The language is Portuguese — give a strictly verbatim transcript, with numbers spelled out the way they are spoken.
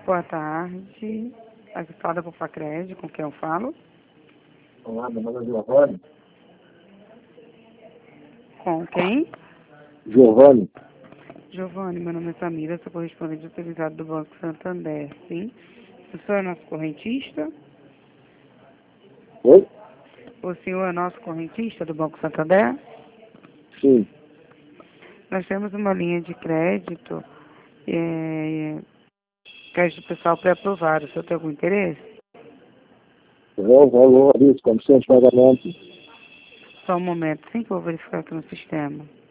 Boa tarde. Aqui fala com o Facred, com quem eu falo? Olá, meu nome é Giovanni. Com quem? Giovanni. Giovanni, meu nome é Samira, sou correspondente autorizado do Banco Santander, sim? O senhor é nosso correntista? Oi? O senhor é nosso correntista do Banco Santander? Sim. Nós temos uma linha de crédito, é, crédito pessoal pré-aprovado. O senhor tem algum interesse? O valor, isso, condições de pagamento. Só um momento, sim, que eu vou verificar aqui no sistema.